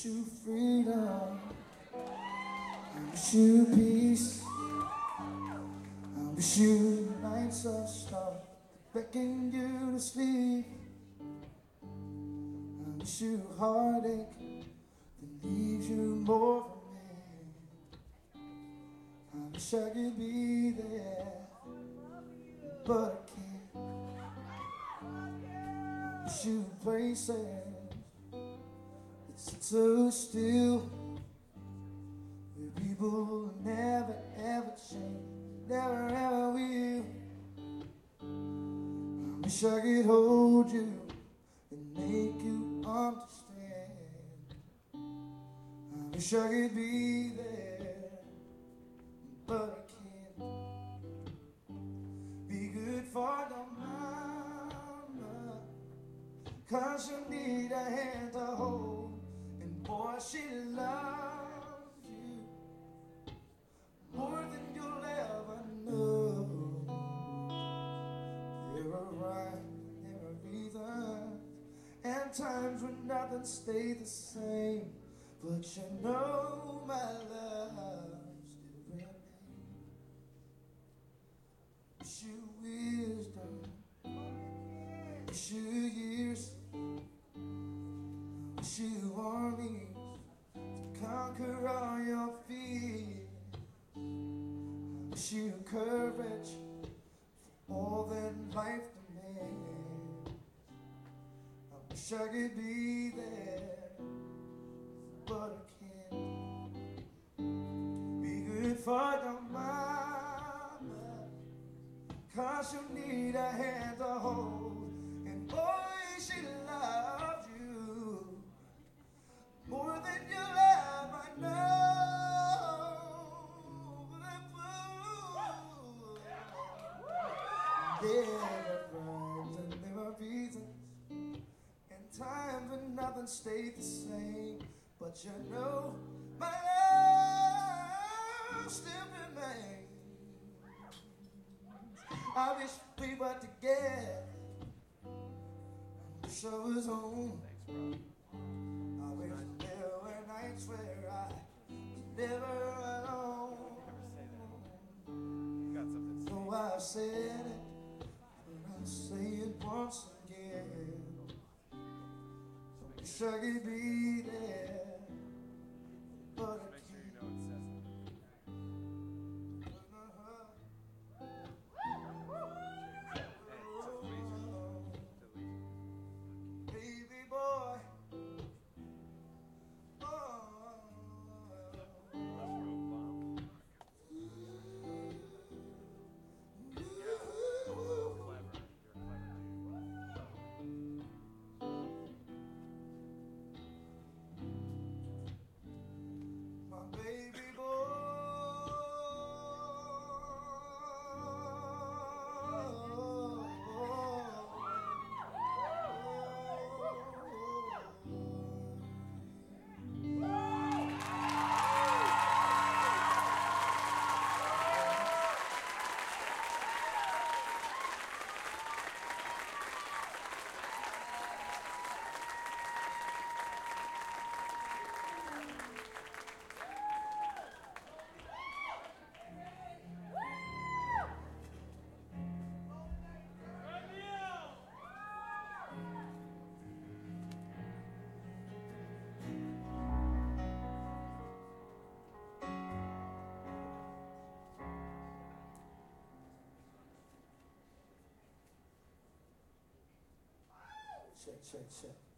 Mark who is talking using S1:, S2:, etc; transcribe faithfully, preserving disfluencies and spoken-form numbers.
S1: you freedom. I wish you peace. I wish you nights of stars that beckon you to sleep. I wish you heartache that leaves you more for me. I wish I could be there, but I can't. I wish you places that sit so still, where people never ever change, never ever will. I wish I could hold you and make you understand. I wish I could be there, but I can't. Be good for your mama, 'cause you need a hand to hold, and boy, she loves you more than you'll ever know. There are right, there are reasons, and times when nothing stays the same, but you know my love still remains. Wish you wisdom, wish you years, wish you armies to conquer all your fears. Wish you courage for all that life demands. I wish I could be there, but I can't. Be good for your mama, 'cause you need a hand to hold, and boy, she loves you more than you'll ever know. There are rhymes and there are reasons, and times when nothing stayed the same, but you know my love still remains. I wish we were together, I wish I was home. I wish there were nights where I was never alone. So I said it, but I'll say it once again. I wish I could be there, but I can't. Baby boy, oh. My baby boy, check, check, check.